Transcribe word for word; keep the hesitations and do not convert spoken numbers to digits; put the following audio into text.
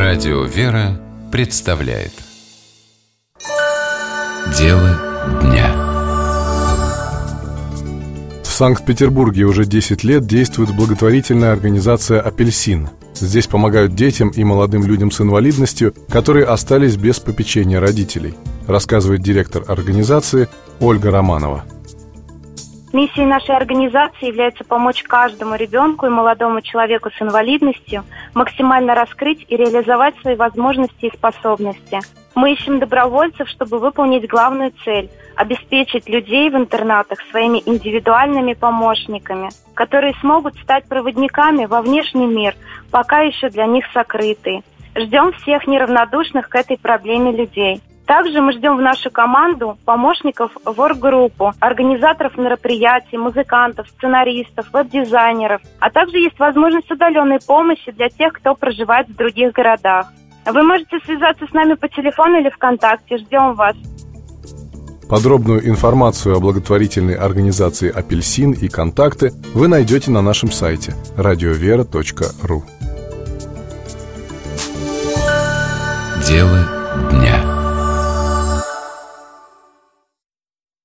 Радио «Вера» представляет Дело дня. В Санкт-Петербурге уже десять лет действует благотворительная организация «Апельсин». Здесь помогают детям и молодым людям с инвалидностью, которые остались без попечения родителей, рассказывает директор организации Ольга Романова. Миссией нашей организации является помочь каждому ребенку и молодому человеку с инвалидностью максимально раскрыть и реализовать свои возможности и способности. Мы ищем добровольцев, чтобы выполнить главную цель – обеспечить людей в интернатах своими индивидуальными помощниками, которые смогут стать проводниками во внешний мир, пока еще для них сокрытый. Ждем всех неравнодушных к этой проблеме людей. Также мы ждем в нашу команду помощников в орггруппу, организаторов мероприятий, музыкантов, сценаристов, веб-дизайнеров, а также есть возможность удаленной помощи для тех, кто проживает в других городах. Вы можете связаться с нами по телефону или ВКонтакте. Ждем вас. Подробную информацию о благотворительной организации «Апельсин» и контакты вы найдете на нашем сайте радиовера точка ру. Дело дня.